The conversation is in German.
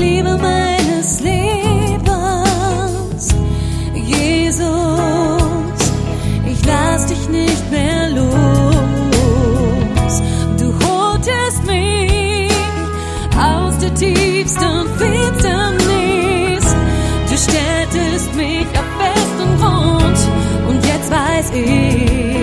Liebe meines Lebens. Jesus, ich lass dich nicht mehr los. Du holtest mich aus der tiefsten Finsternis. Du stelltest mich auf festen Grund und jetzt weiß ich,